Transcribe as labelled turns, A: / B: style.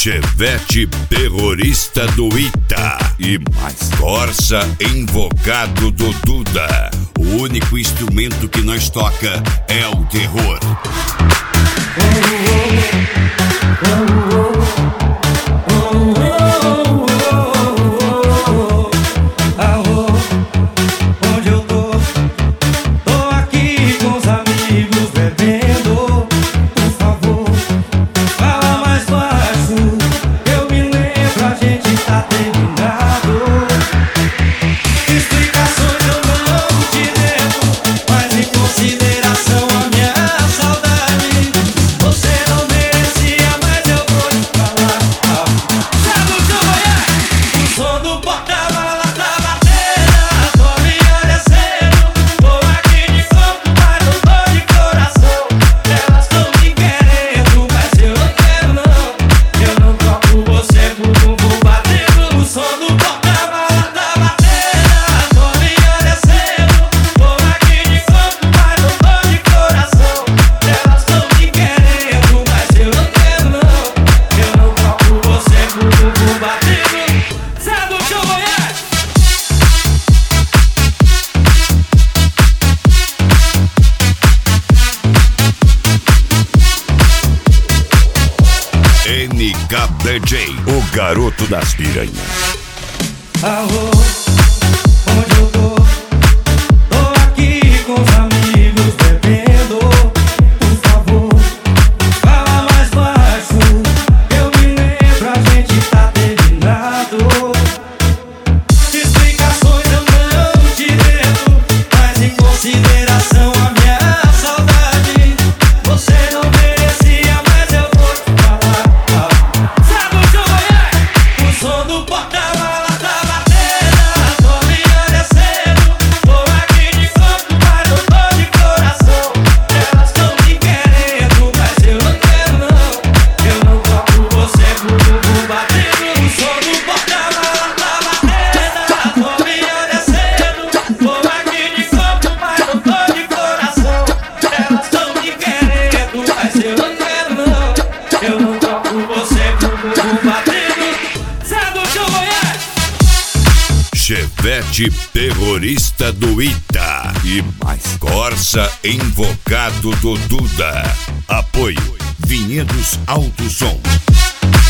A: Chevette terrorista do Ita e mais Corsa invocado do Duda. O único instrumento que nós toca é o terror.
B: Onde eu tô aqui com os amigos bebendo. Por favor, fala mais baixo. Eu me lembro, a gente tá terminado. Explicações eu não te devo, mas em consideração a minha saudade, você não merecia, mas eu vou te falar. Sabe o que eu vou? O som do porta-mala tá batendo, tô me descendo. Tô aqui de corpo, mas não tô de coração. Elas tão me querendo, mas eu não quero não. Eu não toco você por bumbum batendo. O som do porta-mala tá batendo, tô me descendo. Tô aqui de corpo, mas não tô de coração. Elas tão me querendo, mas eu não quero não. Eu não toco você por bumbum batendo. Sai do chão, Goiás!
A: NKDJ, o garoto das piranhas.
B: Alô, onde eu tô aqui com os amigos bebendo. Por favor, fala mais baixo. Eu me lembro, a gente tá terminado. Explicações eu não te devo, mas em consideração a minha saudade, você não merecia, mas eu vou te falar. Sabe o que eu vou? O som do porta-mala tá batendo, tô me descendo. Tô aqui de corpo, mas não tô de coração. Elas tão me querendo, mas eu não quero não. Eu não toco você por bumbum batendo. O som do porta-mala tá batendo, tô me descendo. Tô aqui de corpo, mas não tô de coração. Elas tão me querendo, mas eu não quero não. Eu não toco você por bumbum batendo. Sai do chão, Goiás!
A: Chevette terrorista do Ita e mais Corsa invocado do Duda. Apoio Vinhedos Alto Som.